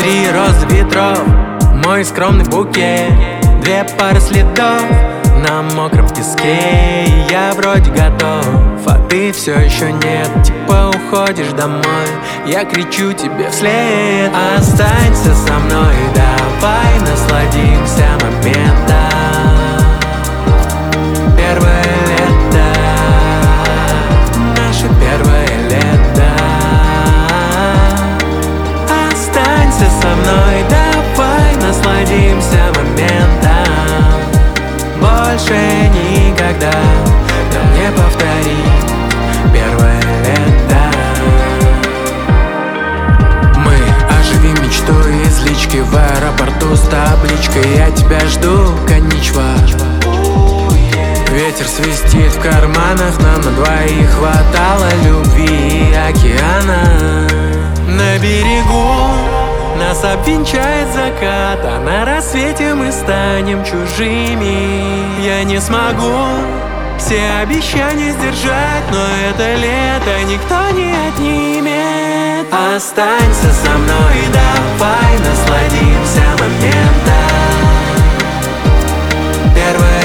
3 розы ветров, мой скромный букет, 2 пары следов на мокром песке. И я вроде готов, а ты все еще нет. Типа уходишь домой, я кричу тебе вслед: останься со мной, давай насладимся моментом. Первое лето, наше первое лето. Останься со мной, давай насладимся моментом. Больше никогда нам не повторить первое лето. Мы оживим мечту из лички в аэропорту с табличкой: я тебя жду, коничва. Ветер свистит в карманах, нам на двоих хватало любви и океана. На берегу нас обвенчает закат, а на рассвете мы станем чужими. Я не смогу все обещания сдержать, но это лето никто не отнимет. Останься со мной, давай насладимся моментом. Первое